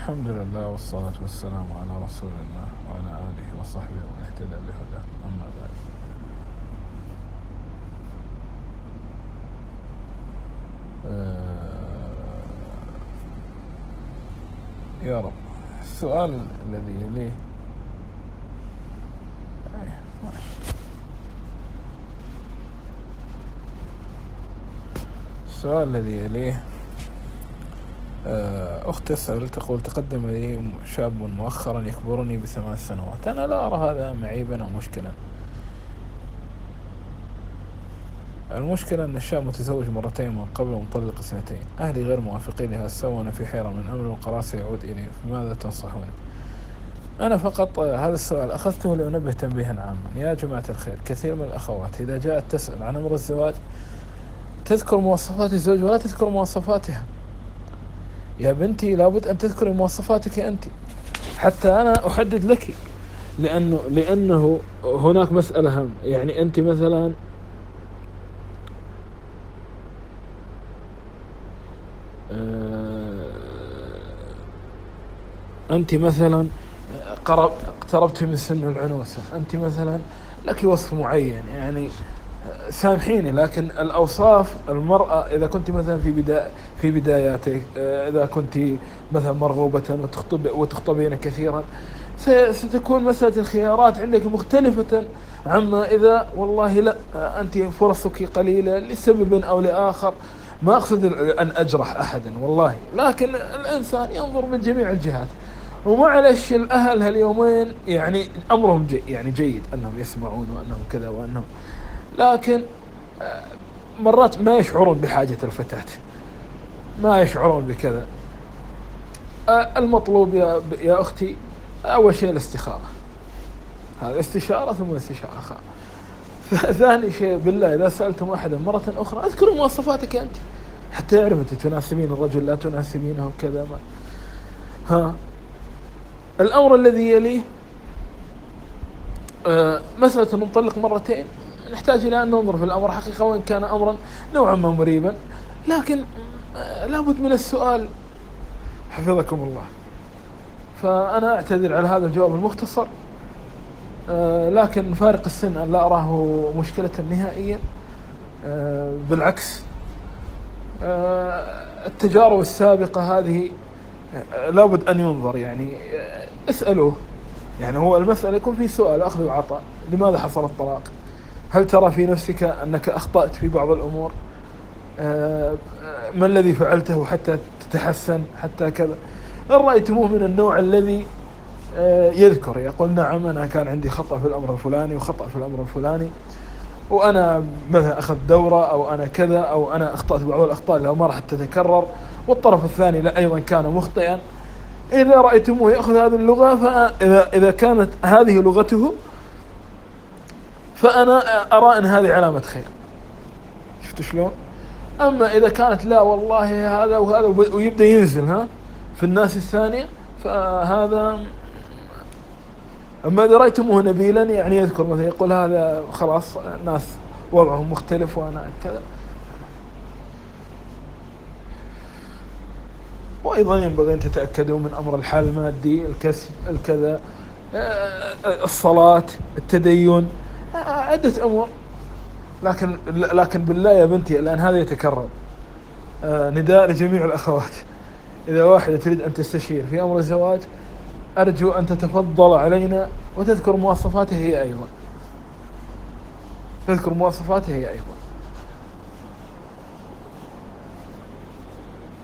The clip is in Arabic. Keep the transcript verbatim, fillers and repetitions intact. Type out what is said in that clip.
الحمد لله والصلاة والسلام على رسول الله وعلى آله وصحبه ومن اهتدى بهداه، أما بعد. آه يا رب. السؤال الذي يليه أيه، ماشي. السؤال الذي يليه آه، أخت تسأل تقول: تقدم لي شاب مؤخرا يكبرني بثمان سنوات، أنا لا أرى هذا معيبا أو مشكلا. المشكلة أن الشاب متزوج مرتين من قبل ومطلق اثنتين، أهلي غير موافقين لهذا السبب وأنا في حيرة من أمر القرار سيعود إلي، فماذا تنصحوني؟ أنا فقط آه، هذا السؤال أخذته لأنبه تنبيها عاما. يا جماعة الخير، كثير من الأخوات إذا جاءت تسأل عن أمر الزواج تذكر مواصفات الزوج ولا تذكر مواصفاتها. يا بنتي، لابد أن تذكري مواصفاتك أنت حتى أنا أحدد لك، لأنه لأنه هناك مسألة هم. يعني أنت مثلا آه، أنت مثلا قرب اقتربت من سن العنوسة، أنت مثلا لك وصف معين، يعني سامحيني، لكن الأوصاف المرأة إذا كنت مثلا في بداية في بداياتك، آه، إذا كنت مثلا مرغوبة وتخطب وتخطبين كثيرا، ستكون مسألة الخيارات عندك مختلفة عما إذا والله لا، آه، أنت فرصك قليلة لسبب أو لآخر. ما أقصد أن أجرح أحدا والله، لكن الإنسان ينظر من جميع الجهات. ومعلش الأهل هاليومين يعني أمرهم جي يعني جيد أنهم يسمعون وأنهم كذا وأنهم، لكن آه، مرات ما يشعرون بحاجة الفتاة، ما يشعرون بكذا. آه، المطلوب يا يا أختي أول شيء الاستخارة، هذا استشارة ثم استشارة أخرى. ثاني شيء بالله إذا سألتم أحدا مرة أخرى اذكروا مواصفاتك أنت حتى يعرف أنت تناسبين الرجل لا تناسبينه وكذا. ما ها الأمر الذي يليه آه، مسألة المطلق مرتين، نحتاج إلى أن ننظر في الأمر حقيقة، وإن كان أمرا نوعا ما مريبا، لكن آه، لابد من السؤال حفظكم الله. فأنا أعتذر على هذا الجواب المختصر، آه، لكن فارق السن أن لا أراه مشكلة نهائيا، آه، بالعكس. آه، التجارب السابقة هذه آه، لابد أن ينظر، يعني آه، اسألوه. يعني هو المسألة يكون في سؤال أخذ وعطاء. لماذا حصل الطلاق؟ هل ترى في نفسك أنك أخطأت في بعض الأمور؟ آه، ما الذي فعلته حتى تتحسن حتى كذا؟ إن رأيتموه من النوع الذي آه، يذكر يقول: نعم أنا كان عندي خطأ في الأمر الفلاني وخطأ في الأمر الفلاني، وأنا مثلا أخذت دورة، أو أنا كذا، أو أنا أخطأت بعض الأخطاء لو ما راح تتكرر، والطرف الثاني لا أيضا كان مخطئا. إذا رأيتموه يأخذ هذه اللغة، فإذا إذا كانت هذه لغته فأنا أرى أن هذه علامة خير. شفت شلون؟ أما إذا كانت لا والله هذا وهذا ويبدأ ينزل ها في الناس الثانية، فهذا. أما إذا رأيتموه نبيلا يعني يذكر مثلا يقول هذا خلاص الناس وضعهم مختلف وأنا كذا. وأيضا ينبغي أن تتأكدوا من أمر الحال المادي، الكسب، الكذا، الصلاة، التدين، عدة أمور. لكن لكن بالله يا بنتي، الآن هذا يتكرر، نداء لجميع الأخوات: إذا واحدة تريد أن تستشير في أمر الزواج أرجو أن تتفضل علينا وتذكر مواصفاته هي أيضا، تذكر مواصفاته هي أيضا.